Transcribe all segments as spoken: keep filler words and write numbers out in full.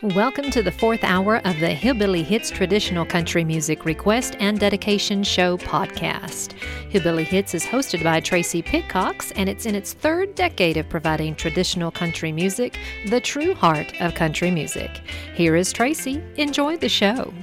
Welcome to the fourth hour of the Hillbilly Hits Traditional Country Music Request and Dedication Show podcast. Hillbilly Hits is hosted by Tracy Pitcox, and it's in its third decade of providing traditional country music, the true heart of country music. Here is Tracy. Enjoy the show.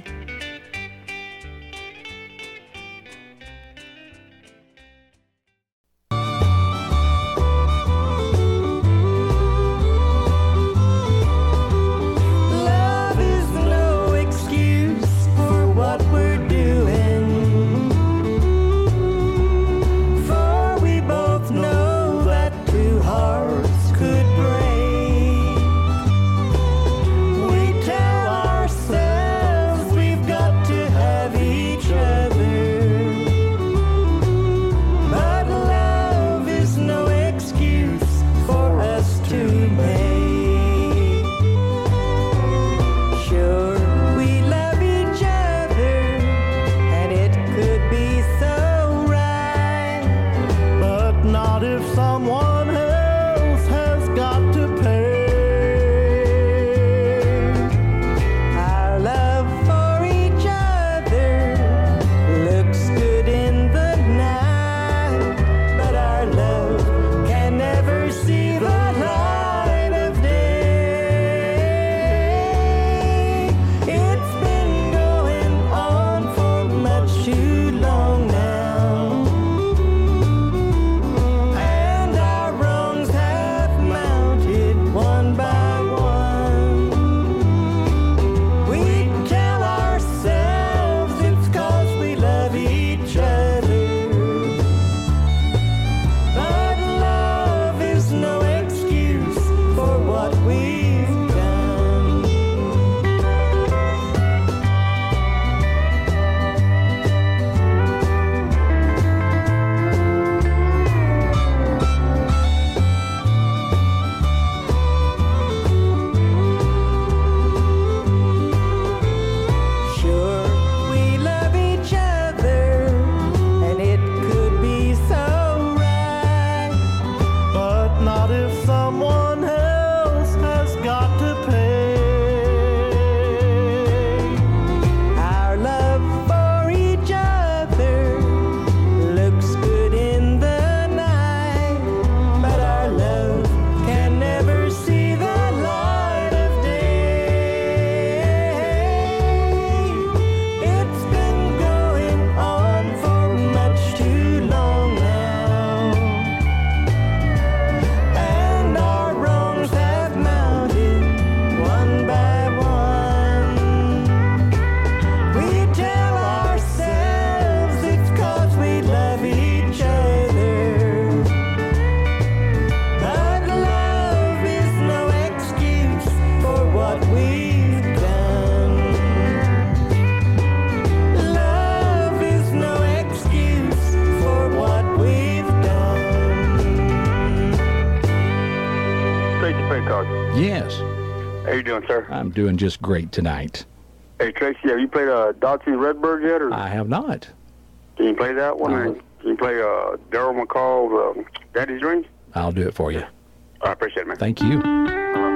I'm doing just great tonight. Hey, Tracy, have you played uh, Dodson Redbird yet? Or I have not. Can you play that one? Uh, Can you play uh, Daryl McCall's uh, Daddy's Dreams? I'll do it for you. I appreciate it, man. Thank you. Uh-huh.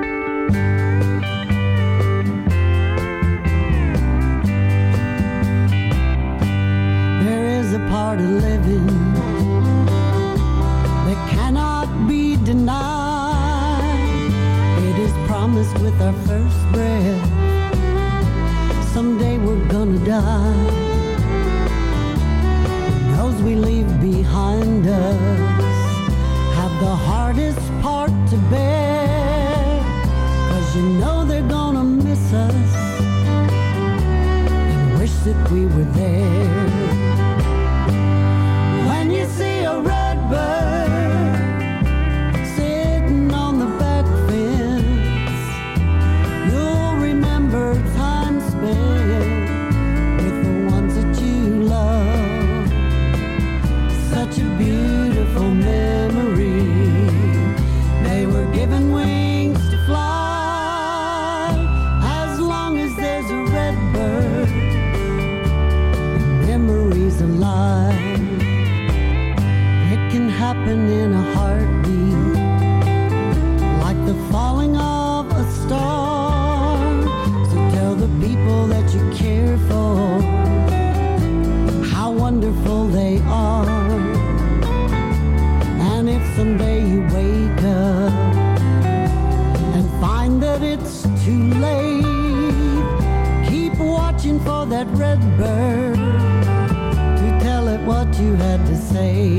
There is a part of living that cannot be denied. Promised with our first breath, someday we're gonna die. Those we leave behind us have the hardest part to bear, 'cause you know they're gonna miss us and wish that we were there. When you see a red bird sitting on the back fence, time spent with the ones that you love. Such a beautiful memory. They were given wings to fly. As long as there's a red bird, the memory that red bird to tell it what you had to say.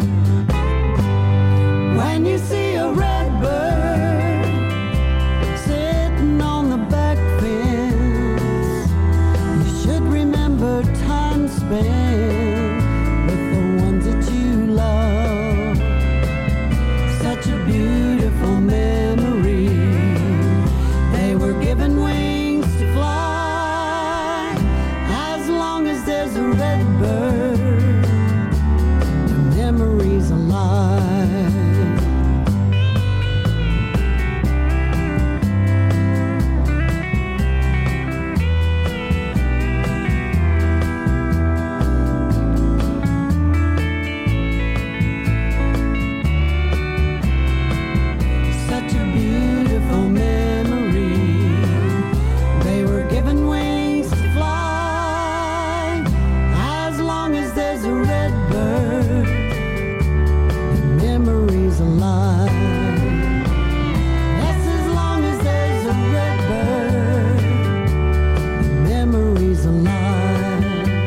When you see a red bird sitting on the back fence, you should remember time spent with the ones that you love. Such a beautiful memory. They were given wings to fly. As long as there's a red bird, the memory's alive. Such a beautiful memory. They were given wings to fly. As long as there's a red bird, the memory's alive. Yes, as long as there's a red bird, the memory's alive.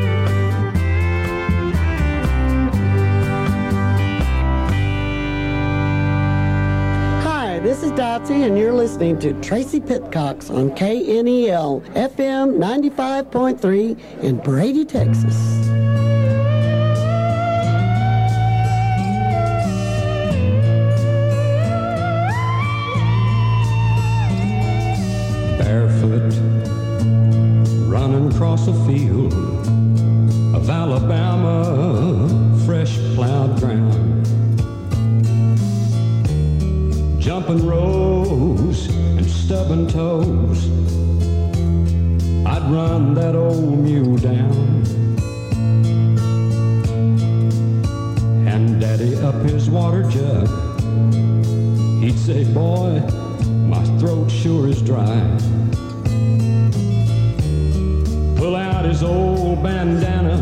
Hi, this is Dotsie, and you're listening to Tracy Pitcox on K N E L F M ninety-five point three in Brady, Texas. Barefoot, running across a field of Alabama, fresh plowed ground. Jumping rows and stubbing toes, I'd run that old mule down. And Daddy up his water jug, he'd say, boy, my throat sure is dry. Pull out his old bandana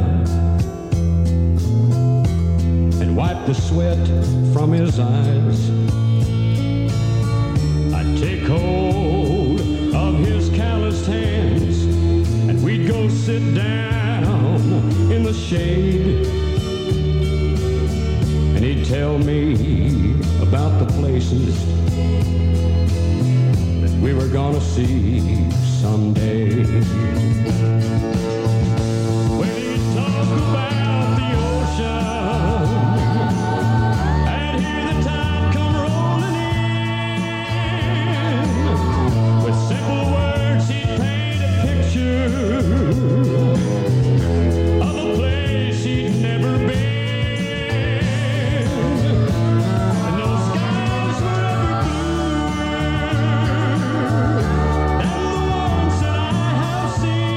and wipe the sweat from his eyes. I'd take hold of his calloused hands and we'd go sit down in the shade. And he'd tell me about the places that we were gonna see someday. When he'd talk about the ocean and hear the tide come rolling in, with simple words he'd paint a picture of a place he'd never been. And those skies were ever bluer than the ones that I have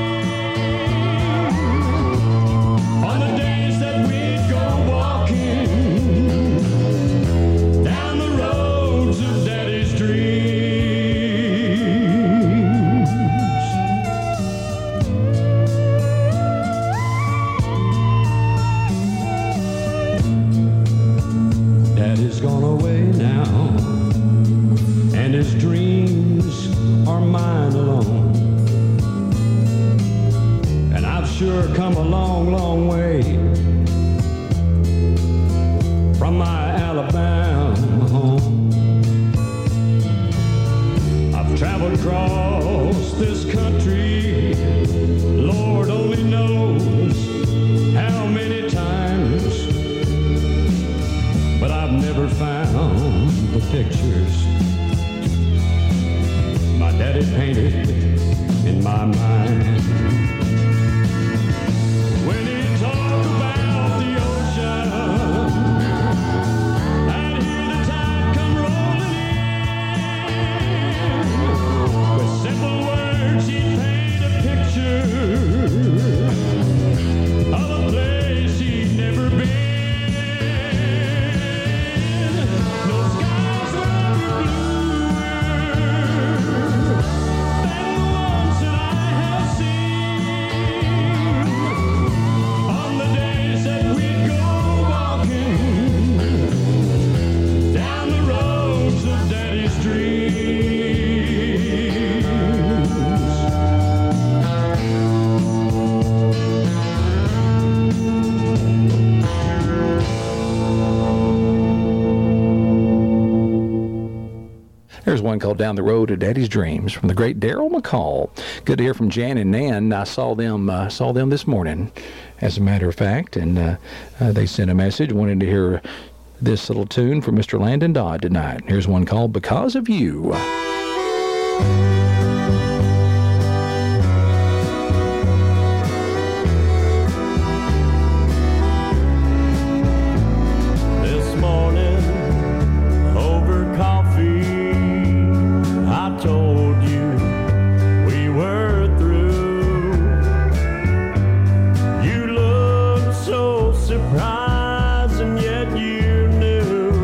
seen. On the days that we'd go walking down the roads of Daddy's dreams. Daddy's gone away now, and his dreams are mine alone. And I've sure come a long, long way from my Alabama home. I've traveled across this country, Lord only knows how many times, but I've never found the pictures my daddy painted in my mind. When he talked about the ocean, I'd hear the tide come rolling in. With simple words he'd paint a picture of a place he'd never been. No skies were ever bluer than the ones that I have called Down the Road to Daddy's Dreams from the great Daryl McCall. Good to hear from Jan and Nan. I saw them uh, saw them this morning, as a matter of fact, and uh, uh, they sent a message wanting to hear this little tune from Mister Landon Dodd tonight. Here's one called Because of You.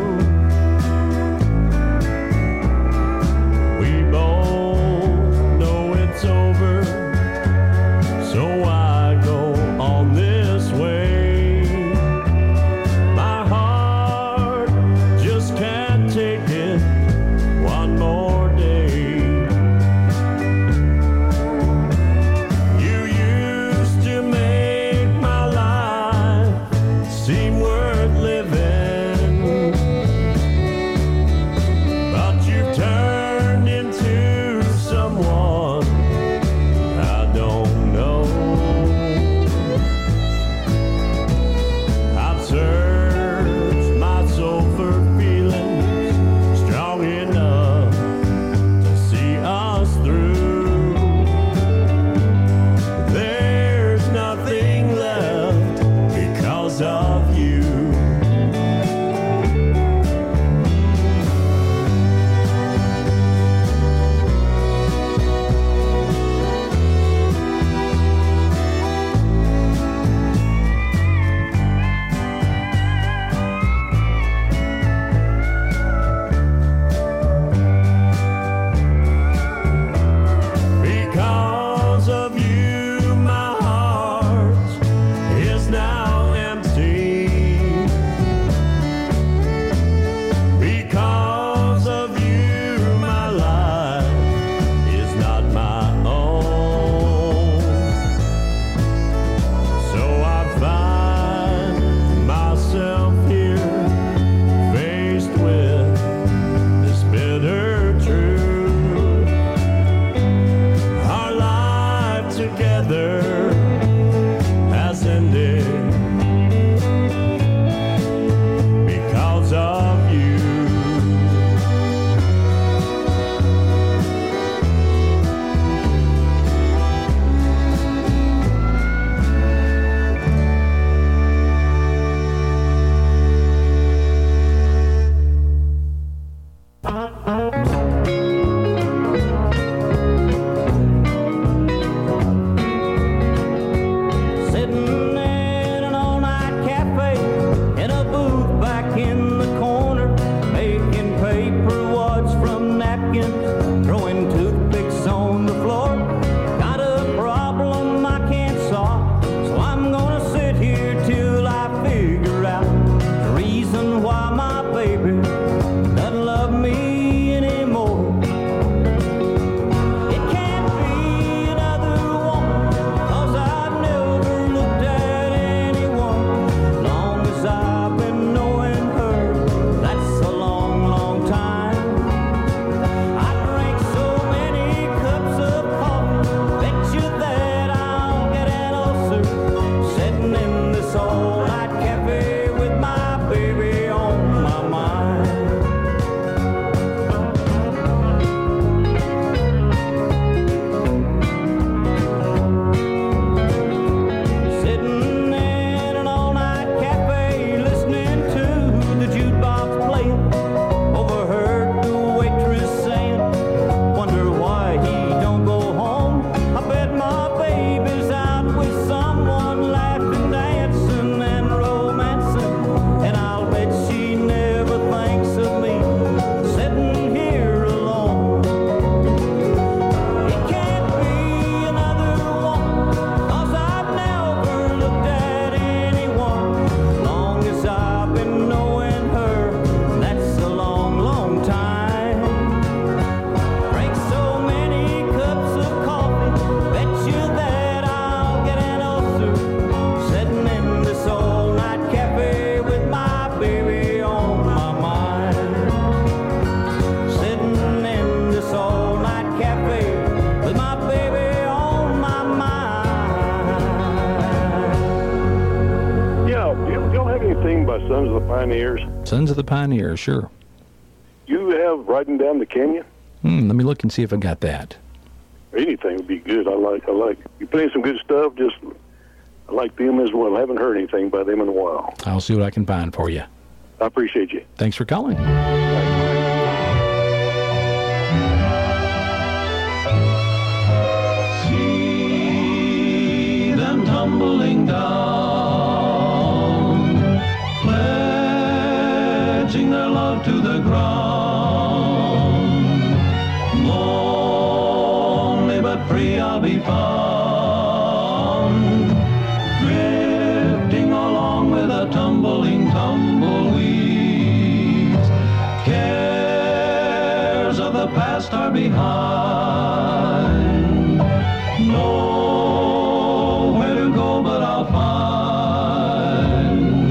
We both Sons of the Pioneers. Sons of the Pioneers, sure. You have Riding Down the Canyon? Hmm, let me look and see if I got that. Anything would be good. I like, I like, you play some good stuff, just, I like them as well. I haven't heard anything by them in a while. I'll see what I can find for you. I appreciate you. Thanks for calling. See them tumbling down, pledging their love to the ground. Lonely but free I'll be found, drifting along with a tumbling tumbleweeds. Cares of the past are behind. Nowhere to go but I'll find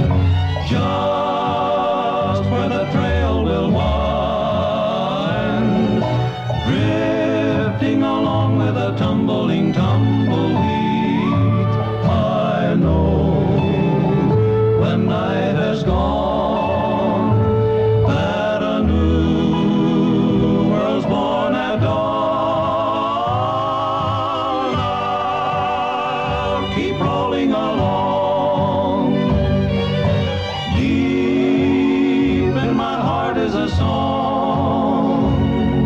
just where the trail will wind, drifting along with a tumbling tumbleweed. I know when night has gone that a new world's born at dawn. I'll keep rolling along. Deep in my heart is a song.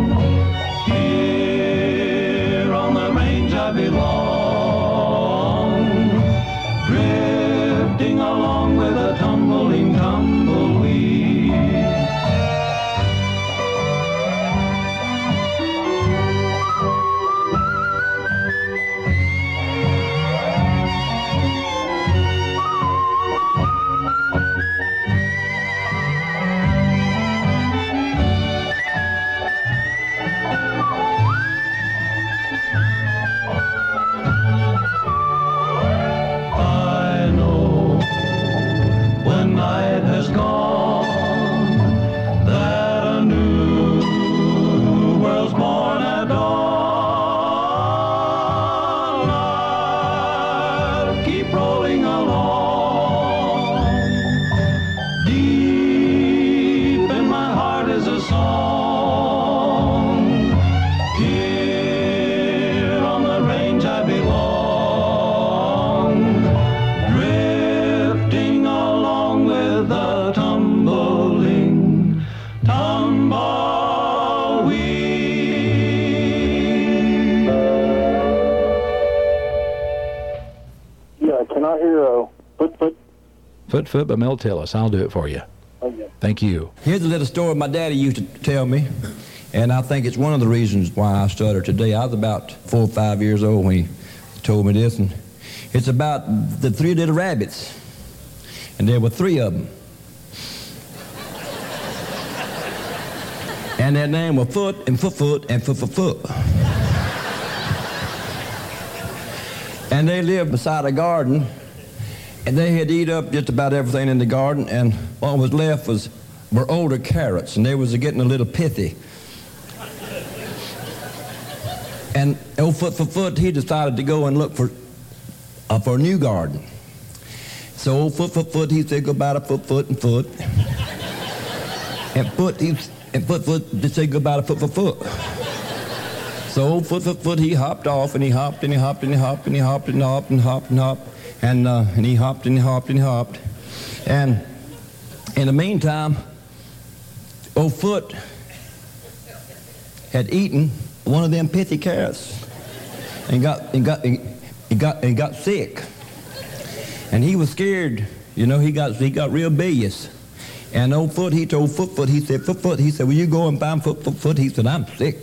Here on the range I belong, drifting along with a tumbling tumbleweed. I know when night has gone that a new world's born at dawn. I'll keep rolling along. Deep in my heart is a song. Here on the range I belong, drifting along with the tumbling tumbleweed. Yeah, can I hear a foot, foot? Foot Foot by Mel Tillis. I'll do it for you. Okay. Thank you. Here's a little story my daddy used to tell me, and I think it's one of the reasons why I stutter today. I was about four or five years old when he told me this, and it's about the three little rabbits, and there were three of them. And their name were Foot and Foot Foot and Foot Foot Foot. And they lived beside a garden, and they had eat up just about everything in the garden, and what was left was were older carrots, and they was getting a little pithy. And old Foot Foot Foot, he decided to go and look for uh, for a new garden. So old Foot Foot Foot, he said goodbye to Foot Foot and Foot. And Foot, he, and Foot Foot, they said goodbye to Foot Foot Foot. So old Foot Foot Foot, he hopped off, and he hopped, and he hopped, and he hopped, and he hopped, and hopped, and hopped, and hopped, and, uh, and he hopped, and he hopped, and he hopped. And in the meantime, old Foot had eaten one of them pithy carrots, and got, and got, and got, and got sick. And he was scared, you know, he got, he got real bilious. And old Foot, he told Foot Foot, he said, Foot Foot, he said, will you go and find Foot Foot Foot? He said, I'm sick.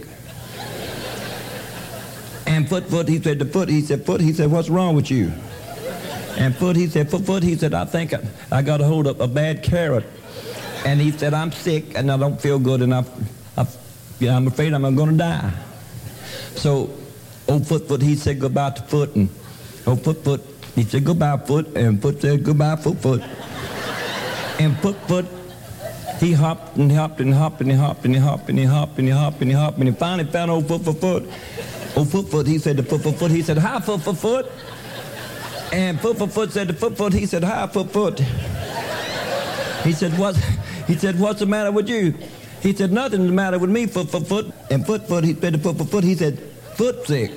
And Foot Foot, he said to Foot, he said, Foot, he said, what's wrong with you? And Foot, he said, Foot Foot, he said, I think I, I got a hold of a bad carrot. And he said, I'm sick and I don't feel good and I, I, you know, I'm afraid I'm going to die. So old Foot Foot, he said goodbye to Foot, and old Foot Foot, he said goodbye Foot, and Foot said goodbye Foot Foot. And Foot Foot, he hopped and hopped and hopped and he hopped and he hopped and he hopped and he hopped and he hopped and he finally found old Foot Foot Foot. Old Foot Foot, he said to Foot Foot Foot, he said, hi Foot Foot Foot. And Foot Foot Foot said to Foot Foot, he said, hi Foot Foot. He said, what? He said, what's the matter with you? He said, nothing's the matter with me, foot, foot, foot. And foot, foot, he said, foot, foot, foot. He said, foot sick.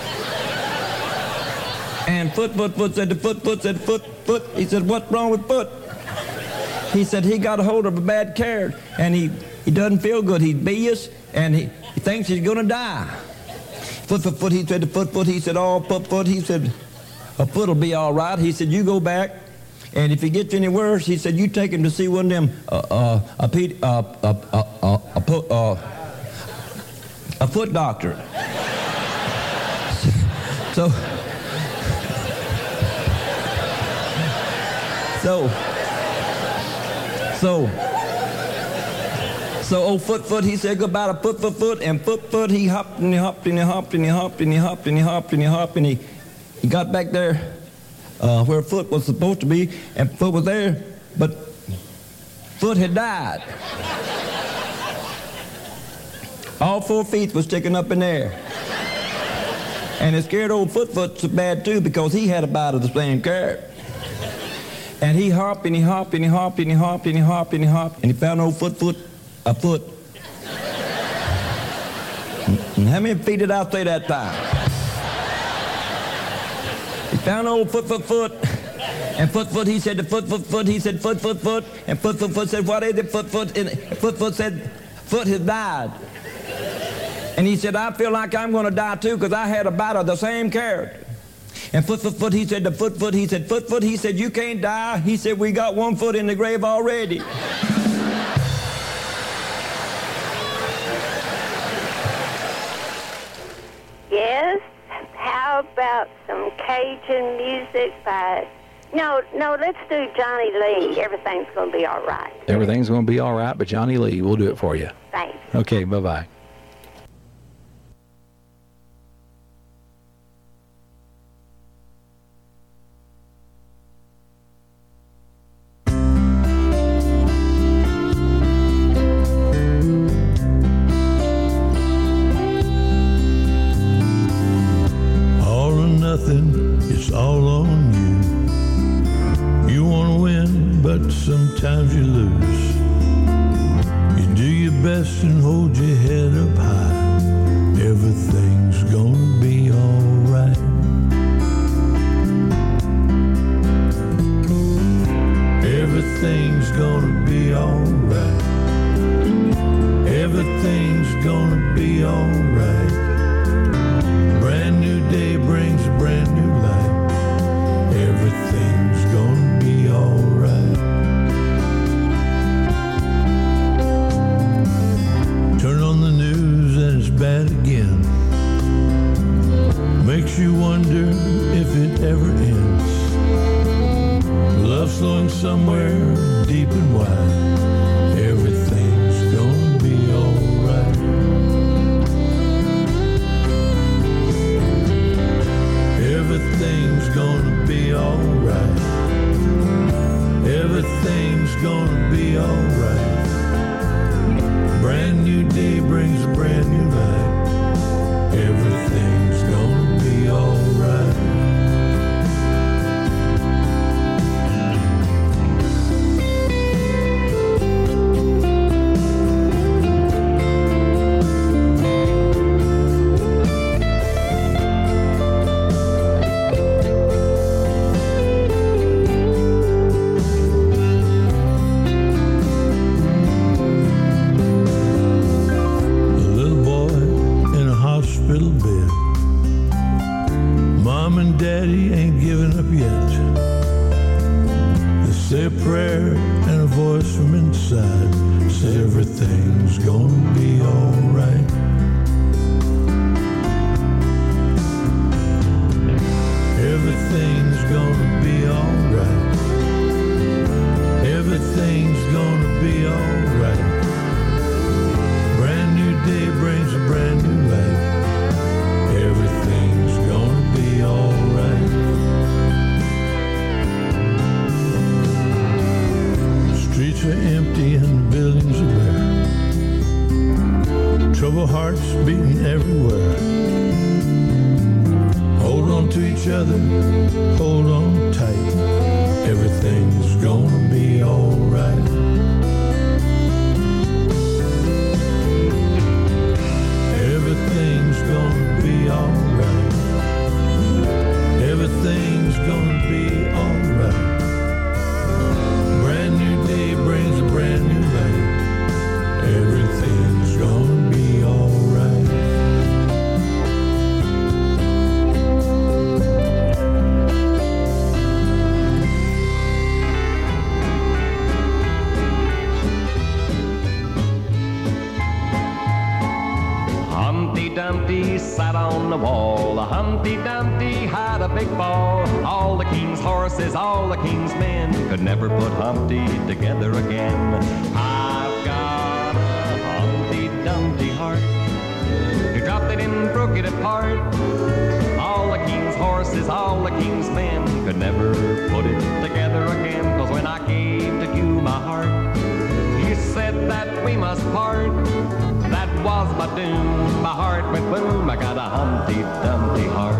And foot, foot, foot said, the foot, foot said, foot, foot. He said, what's wrong with foot? He said, he got a hold of a bad carrot, and he, he doesn't feel good. He's bilious, and he, he thinks he's going to die. Foot, foot, foot, he said, the foot, foot. He said, oh, foot, foot. He said, a foot will be all right. He said, you go back. And if he gets any worse, he said, you take him to see one of them, uh, uh, a, pe- uh, uh, uh, uh, a, po- uh, a foot doctor. So, so, so, so old foot, foot, he said, go about a foot, foot, foot, and foot, foot, he hopped and he hopped and he hopped and he hopped and he hopped and he hopped and he hopped and he, he got back there. Uh, where Foot was supposed to be, and Foot was there, but Foot had died. All four feet was sticking up in there. And it scared old Foot Foot so bad too, because he had a bite of the same carrot. And he hopped and he hopped and he hopped and he hopped and he hopped and he hopped and he found old Foot Foot a foot. And how many feet did I say that time? Found old Foot, Foot, Foot, and Foot, Foot, he said, the Foot, Foot, Foot, he said, Foot, Foot, Foot, and Foot, Foot, Foot said, what is it, Foot, Foot, and Foot, Foot said, Foot has died. And he said, I feel like I'm going to die too, because I had a bite of the same carrot. And Foot, Foot, Foot, he said, the Foot, Foot, he said, Foot, Foot, he said, you can't die. He said, we got one foot in the grave already. Yes? How about some Cajun music by... No, no, let's do Johnny Lee. Everything's going to be all right. Everything's going to be all right, but Johnny Lee, we'll do it for you. Thanks. Okay, bye-bye. It's all on you. You want to win, but sometimes you lose. You do your best and hold your head up high. Everything's gonna be alright. Everything's gonna be alright. Everything's gonna be alright. Brand new day brings a brand new light. Everything's gonna be alright. Turn on the news and it's bad again. Makes you wonder if it ever ends. Love flowing somewhere deep and wide. Everything's gonna be alright. Everything's gonna be alright. Everything's gonna be alright. Brand new day brings a brand new light. Everything's gonna be alright. Daddy ain't giving up yet. They say a prayer and a voice from inside says everything's gonna be alright. Everything's gonna be alright. Everything's gonna be alright. Brand new day brings a brand new light. Everything's gonna be alright. Streets are empty and the buildings are bare. Troubled hearts beating everywhere. Hold on to each other, hold on tight. everything's gonna be alright. Everything's gonna be alright. Everything's gonna be alright. Brand new day brings a brand new light. Everything's gonna be alright. Humpty Dumpty sat on the wall. Humpty Dumpty had a big ball. All the king's horses, all the king's men could never put Humpty together again. I've got a Humpty Dumpty heart. He dropped it and broke it apart. All the king's horses, all the king's men could never put it together again. 'Cause when I gave to you my heart, you said that we must part. That was my doom. My heart went boom. I got a Humpty Dumpty heart.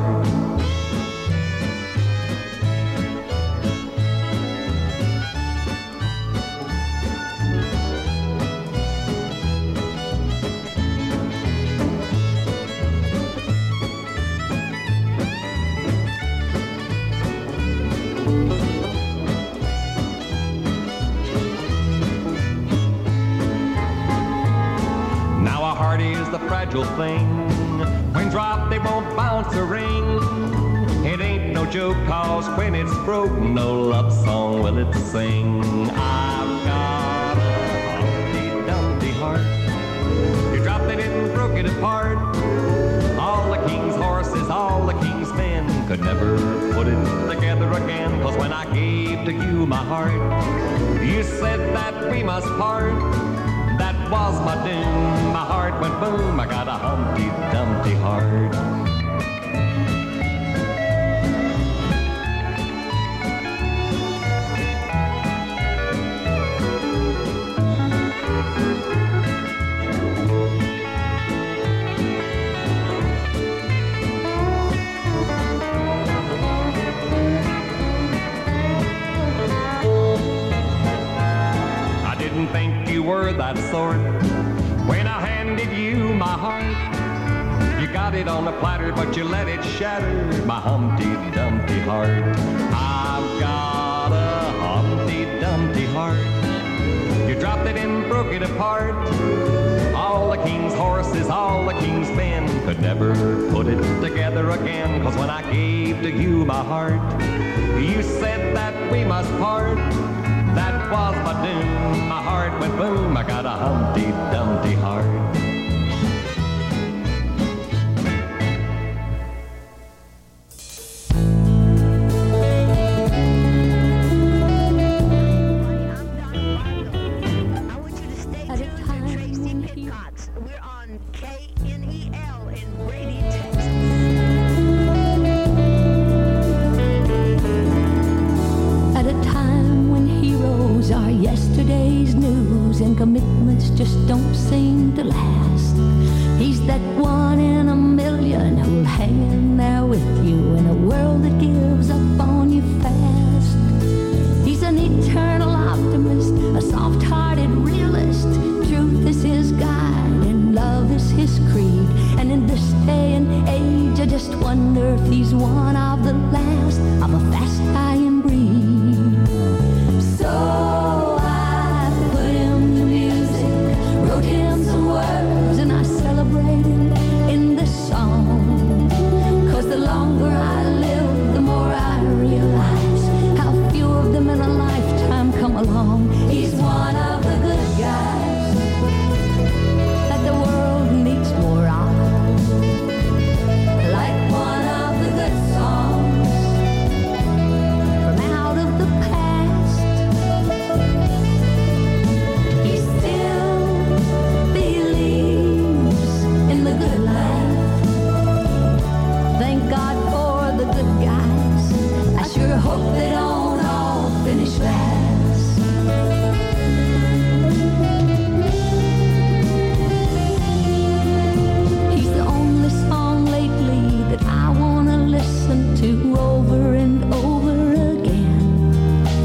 Fragile thing. When dropped, they won't bounce a ring. It ain't no joke, 'cause when it's broke, no love song will it sing. I've got a Humpty Dumpty heart. You dropped it and broke it apart. All the king's horses, all the king's men could never put it together again. 'Cause when I gave to you my heart, you said that we must part. That was my doom. My heart went boom. I got a Humpty Dumpty heart. Think you were that sort when I handed you my heart. You got it on a platter, but you let it shatter my Humpty Dumpty heart. I've got a Humpty Dumpty heart. You dropped it and broke it apart. All the king's horses, all the king's men could never put it together again. 'Cause when I gave to you my heart, you said that we must part. That was my doom. My heart went boom. I got a Humpty Dumpty heart. Commitments just don't seem to last. He's that one in a million who'll hang in there with you in a world that gives up on you fast. He's an eternal optimist, a soft-hearted realist. Truth is his guide and love is his creed. And in this day and age, I just wonder if he's one of the last of a fast-dying breed. So along. He's one of the good guys that the world needs more of. Like one of the good songs from out of the past. He still believes in the good life. Thank God for the good guys. I sure hope they don't all finish last. To over and over again.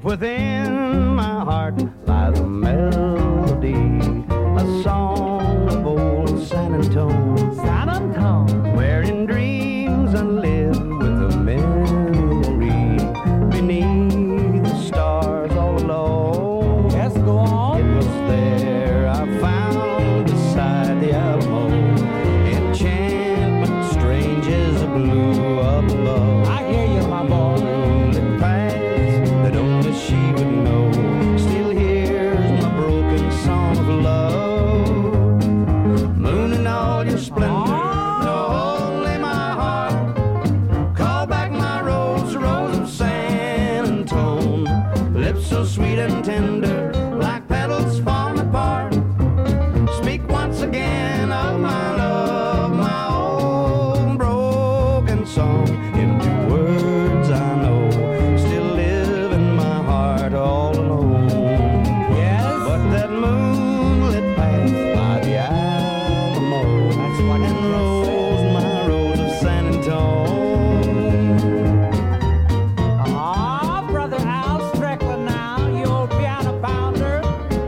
within my heart lies a melody, a song of old San Antone, San Antone, where in dreams I live with a memory beneath the stars all alone. Yes, go on. It was there I found beside the Alamo enchantment strange as a blue up above. I hear you, my boy. She would know, still hears my broken song of love. Moon in all your splendor, no only my heart. Call back my rose, rose of San Antone. Lips so sweet and tender, like petals falling apart. Speak once again of my love, my old broken song. Into words I know all alone. Yes. But that moonlit path by the Alamo, that's what and rose my rose of San Antone. Ah, oh, brother Al Strickland now, you old piano pounder.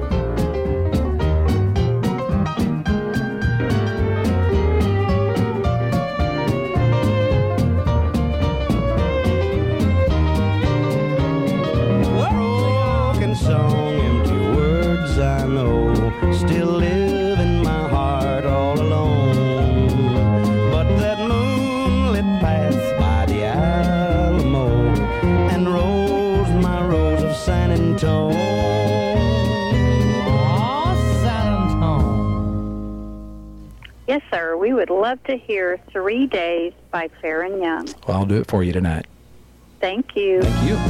Song, empty words I know still live in my heart all alone. But that moonlit path by the Alamo and rose my rose of San Antone. Oh, San Antone. Yes, sir. We would love to hear Three Days by Farron Young. Well, I'll do it for you tonight. Thank you. Thank you.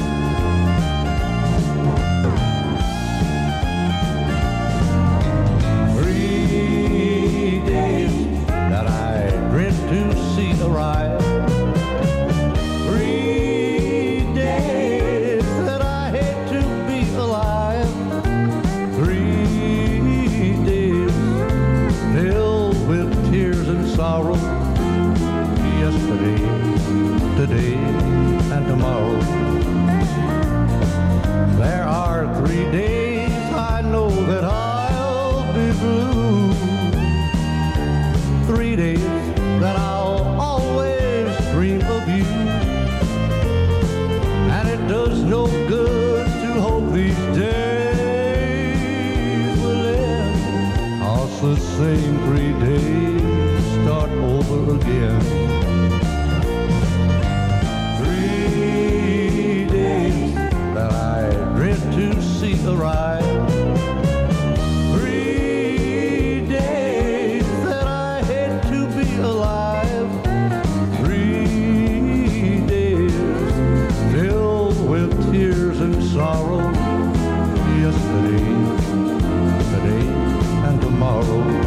To see arrive. Three days that I hate to be alive. Three days filled with tears and sorrow. Yesterday, today, and tomorrow. There are three days I know that I'll be blue. Three days that I'll always dream of you. And it does no good to hope these days will end, 'cause the same three days start over again. Three days that I dread to see arrive. Alive. Three days filled with tears and sorrow. Yesterday, today, and tomorrow.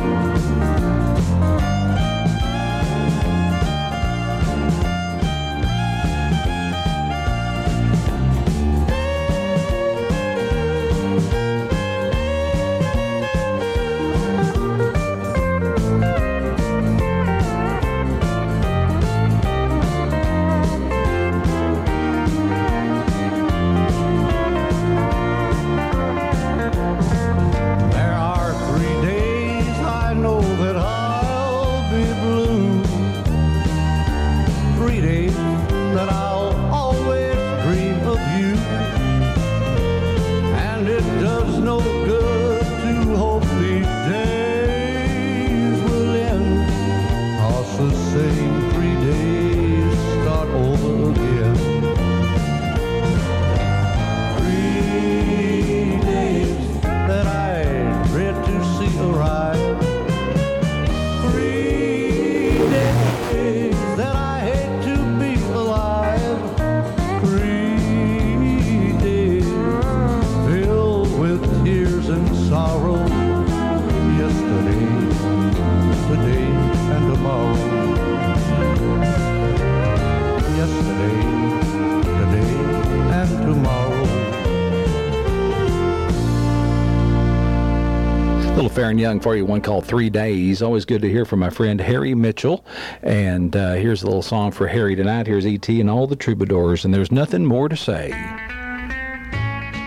Little Farron Young for you, one called Three Days. Always good to hear from my friend Harry Mitchell. And uh, here's a little song for Harry tonight. Here's E T and all the troubadours, and there's nothing more to say.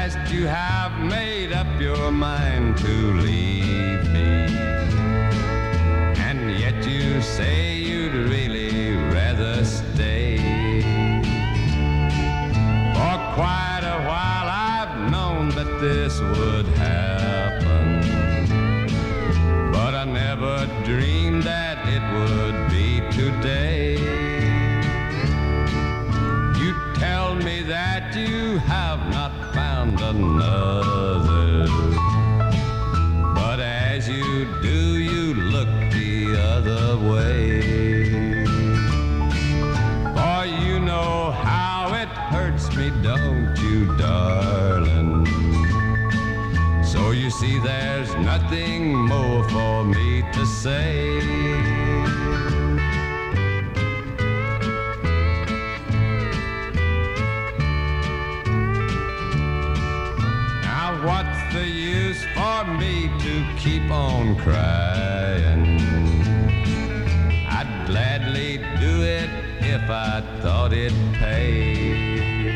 last you have made up your mind to leave me, and yet you say you'd really rather stay. For quite a while I've known that this would happen, but I never dreamed that it would be today. You tell me that you have not found another, but as you do, you look the other way. For you know how it hurts me, don't you, darling? So you see there's nothing more for me to say. Now what's the use for me to keep on crying? I'd gladly do it if I thought it'd pay.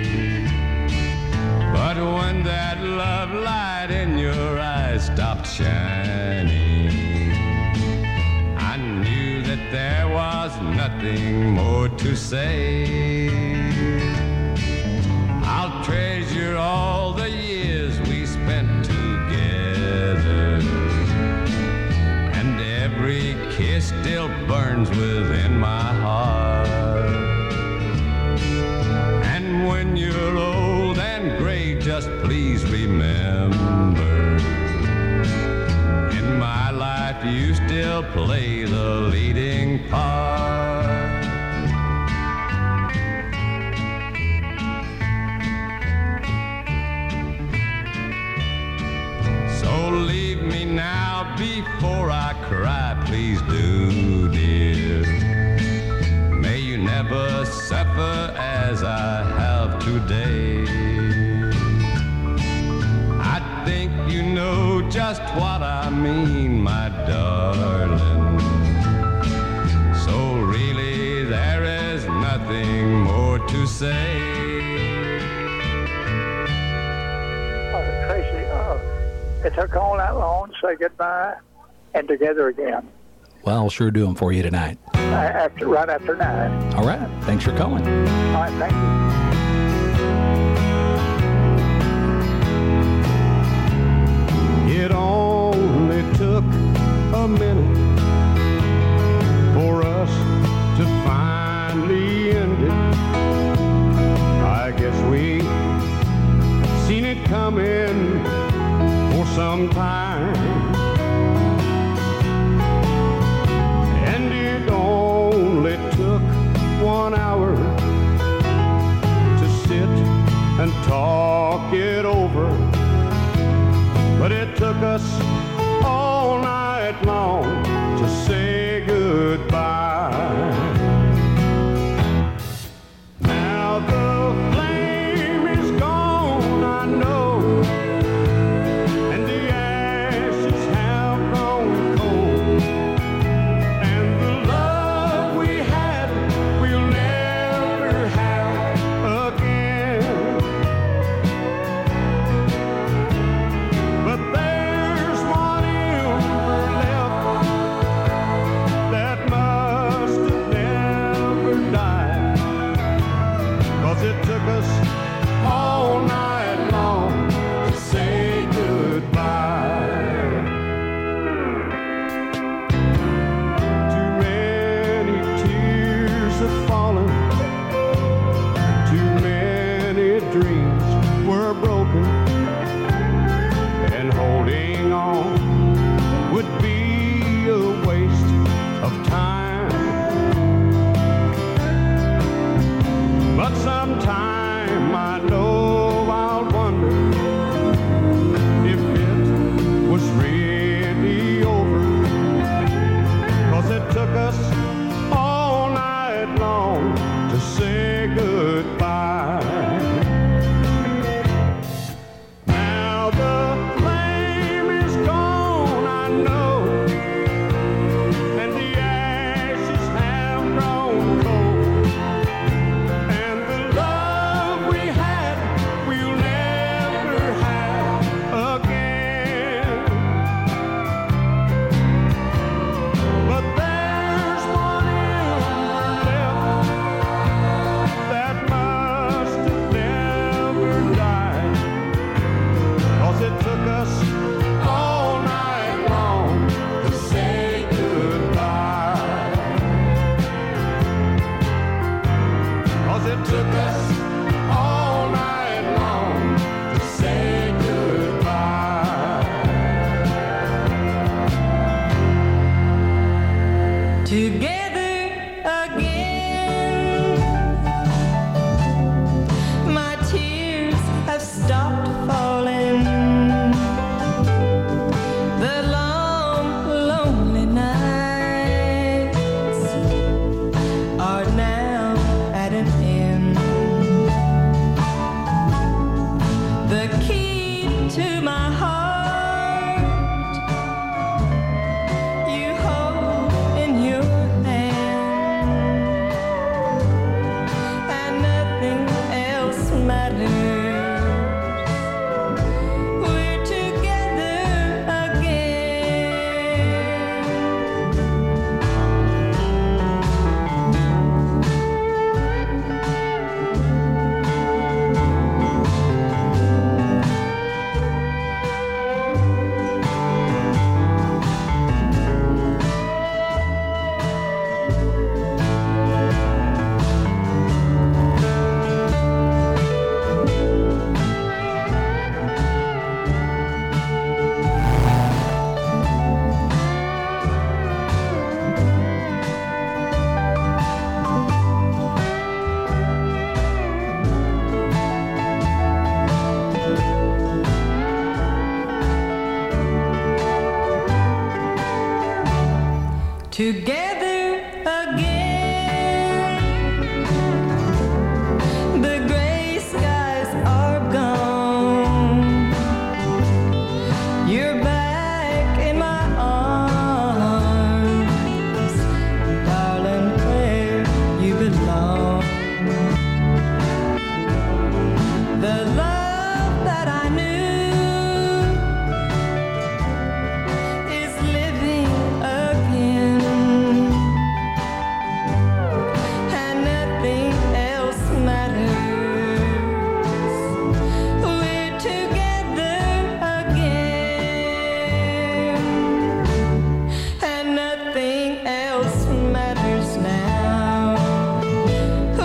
But when that love light in your eyes stopped shining, I knew that there was nothing more to say. I'll treasure all the years we spent together, and every kiss still burns within my heart. And when you're old and gray, just please remember, in my life you still play the leading part. So leave me now before I cry, please do, dear. May you never suffer as I have today. I think you know just what I mean, my darling. So really there is nothing more to say. Oh, Tracy, uh, it took all that long to say goodbye and together again. Well, I'll sure do them for you tonight. Uh, after right after nine. All right. Thanks for calling. All right, thank you. It only took a minute for us to finally end it. I guess we seen it coming for some time. And it only took one hour to sit and talk it over. But it took us all night long to say goodbye. Now the flame is gone, I know, and the ashes have grown cold, and the love we had we'll never have again. But there's one ember left that must have never died, 'cause it took us all night long to say goodbye. Too many tears have fallen, too many dreams were broken, and holding on would be a waste of time. But sometime I know I'll wonder if it was really over, 'cause it took us all night long to say goodbye. Now the flame is gone, I know, and the ashes have grown cold, and the love we had we'll never it took us all night long to say goodbye. Together again, my tears have stopped falling. The long, lonely nights are now at an end. The key to my heart you hold in your hand, and nothing else matters. We're together together again. The gray skies are gone. You're back in my arms, darling, where you belong. The love that I knew is living again, and nothing else matters. We're together again, and nothing else matters now.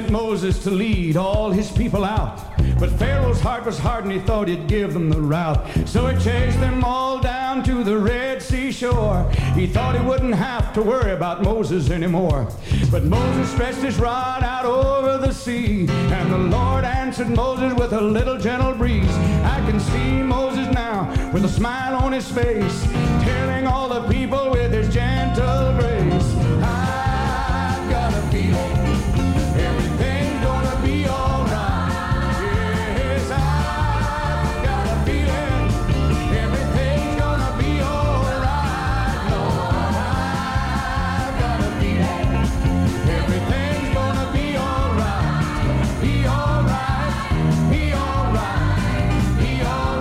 sent Moses to lead all his people out. But Pharaoh's heart was hard and he thought he'd give them the route. So he chased them all down to the Red Sea shore. He thought he wouldn't have to worry about Moses anymore. But Moses stretched his rod out over the sea, and the Lord answered Moses with a little gentle breeze. I can see Moses now with a smile on his face, telling all the people with his gentle grace, I've got a feeling everything's gonna be all right. Yes, I've got a feeling everything's gonna be all right. Lord, I've got a feeling everything's gonna be all right. Be all right, be all right, be all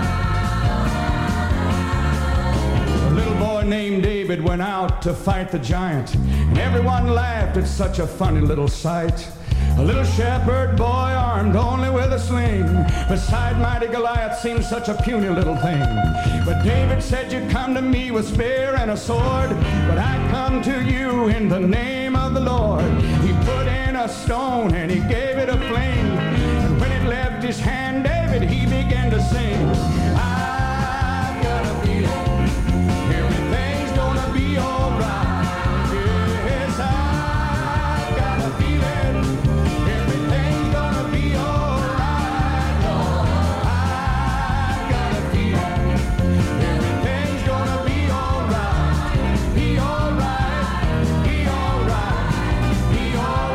right. A little boy named David went out to fight the giant, and everyone laughed at such a funny little sight. A little shepherd boy armed only with a sling beside mighty Goliath seemed such a puny little thing. But David said, you come to me with spear and a sword, but I come to you in the name of the Lord. He put in a stone and he gave it a fling, and when it left his hand, David, he began to sing, I've got a feeling everything's gonna be all right. Yes, I've got a feeling everything's gonna be all right. Lord, I've got a feeling everything's gonna be all right. Be all right, be all right, be all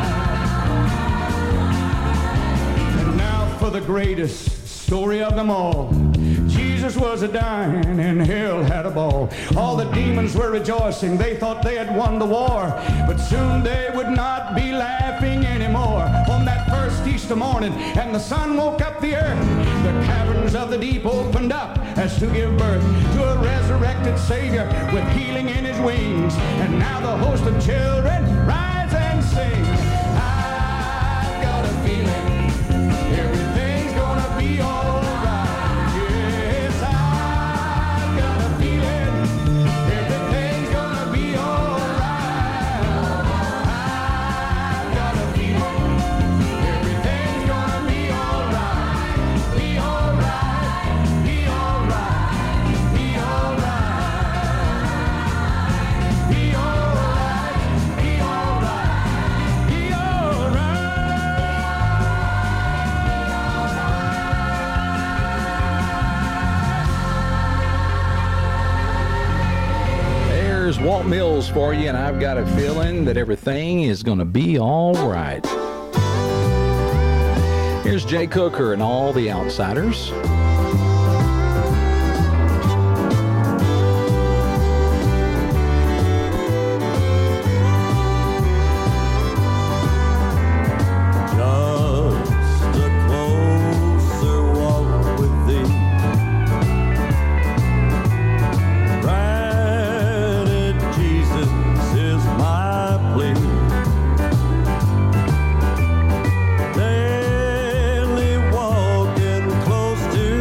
right. And now for the greatest story of them all. Jesus was a dying and hell had a ball. All the demons were rejoicing. They thought they had won the war, but soon they would not be laughing anymore. On that first Easter morning, and the sun woke up the earth, the caverns of the deep opened up as to give birth to a resurrected Savior with healing in his wings. And now the host of children rise and sing, I've got a feeling everything's gonna be all right. Yes, I've got a feeling everything's gonna be all right. I've got a feeling everything's gonna be all right. Be all right, be all right, be all right, be all right, be all right, be all right. There's Walt Mills for you, and I've got a feeling that everything is going to be all right. Here's Jay Cooker and All the Outsiders. Just a closer walk with thee. Granted, Jesus is my plea. Daily walking close to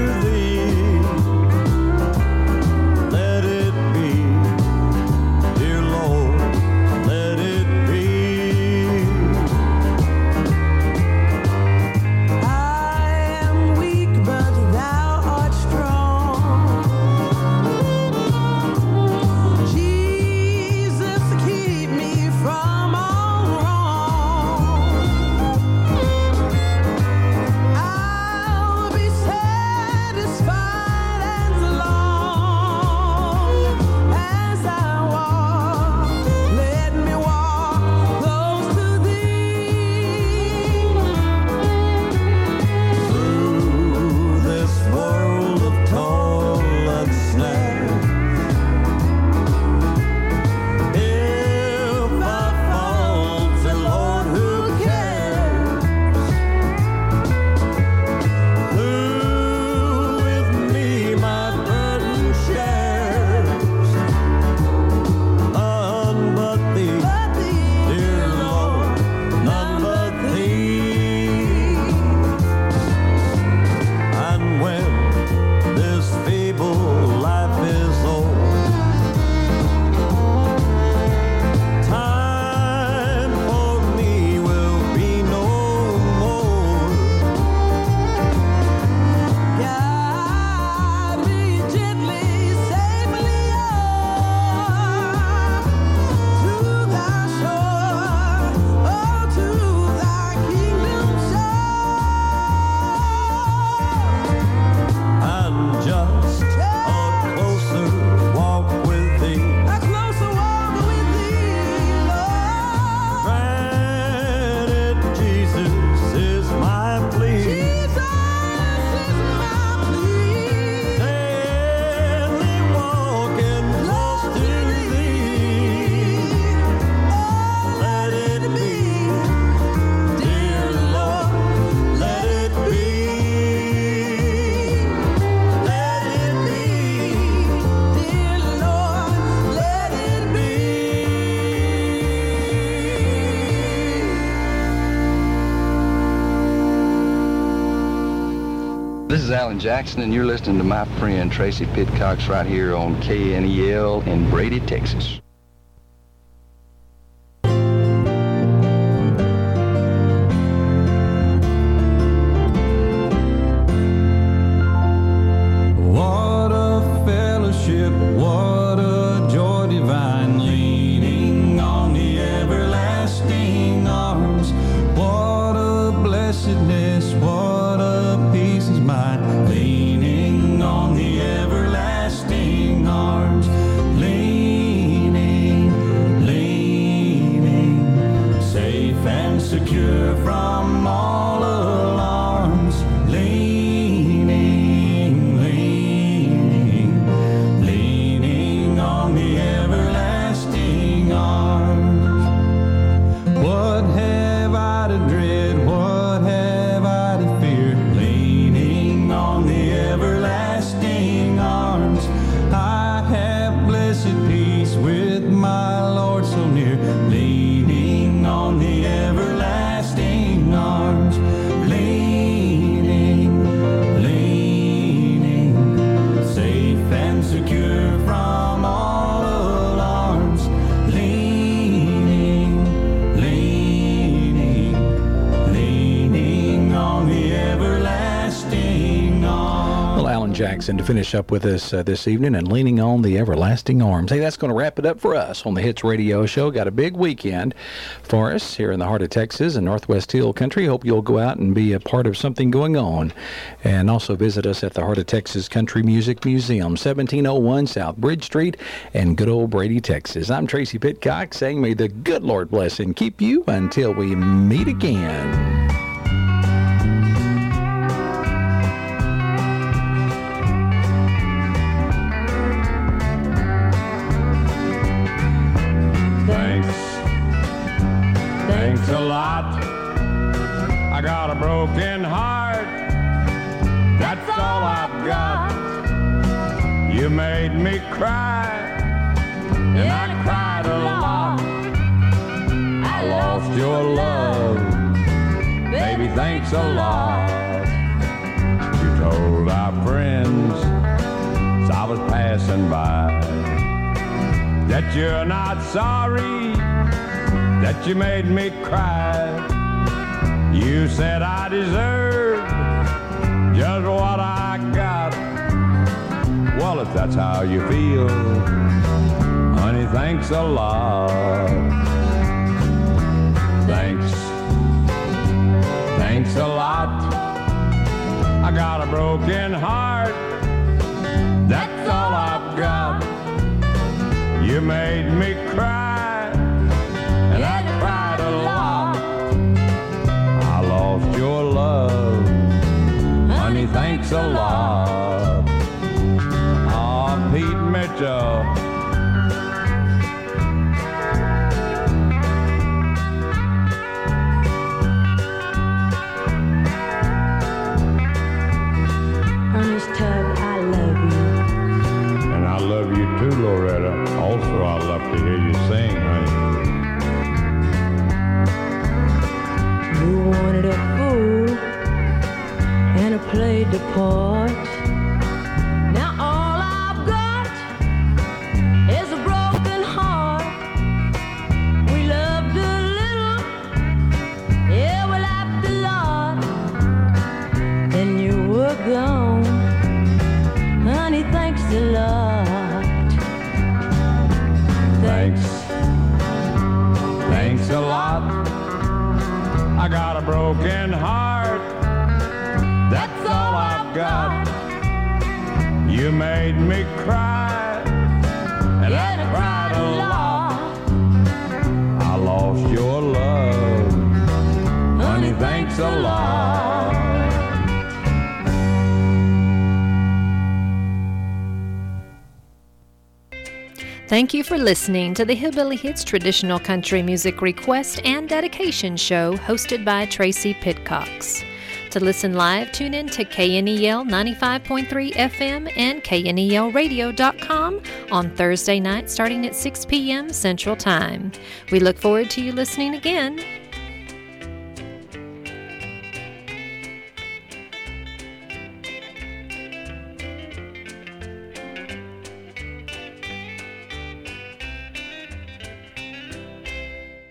This is Alan Jackson, and you're listening to my friend Tracy Pitcox right here on K N E L in Brady, Texas. What a fellowship, what a joy divine, leaning on the everlasting arms. What a blessedness, what a peace is mine, leaning on the everlasting arms. Leaning, leaning, safe and secure from all alarms. Leaning, leaning, leaning on the everlasting arms. What have I to dread? What have I to fear? Leaning on the everlasting arms. I have blessed peace with my Lord so near. Leaning on the everlasting arms. Leaning, leaning, safe and secure from all alarms. Leaning, leaning, leaning on the everlasting arms. Well, Alan Jackson to finish up with us uh, this evening and leaning on the everlasting arms. Hey, that's going to wrap it up for us on the Hits Radio Show. Got a big weekend for us here in the heart of Texas and Northwest Hill Country. Hope you'll go out and be a part of something going on. And also visit us at the Heart of Texas Country Music Museum, seventeen oh one South Bridge Street in good old Brady, Texas. I'm Tracy Pitcock saying may the good Lord bless and keep you until we meet again. Thanks, thanks a lot. I got a broken heart, that's all I've got. You made me cry, and I cried a lot. I lost your love, baby, thanks a lot. You told our friends as I was passing by that you're not sorry, that you made me cry. You said I deserved just what I got. Well, if that's how you feel, honey, thanks a lot. Thanks, thanks a lot. I got a broken heart, that's all I've got. You made me cry, and I cried a lot. I lost your love, honey, thanks a lot. Oh, Pete Mitchell. Ernest Tubb, I love you. And I love you too, Loretta. Also, I love to hear you sing, honey. You wanted a fool, and I played the part. Now all I've got is a broken heart. We loved a little, yeah, we laughed a lot. Then you were gone, honey, thanks a lot. Thanks, thanks a lot. I got a broken heart, that's all I've got. You made me cry, and I cried a lot. I lost your love, honey, thanks a lot. Thank you for listening to the Hillbilly Hits Traditional Country Music Request and Dedication Show hosted by Tracy Pitcox. To listen live, tune in to K N E L ninety-five point three F M and K N E L radio dot com on Thursday night starting at six p.m. Central Time. We look forward to you listening again.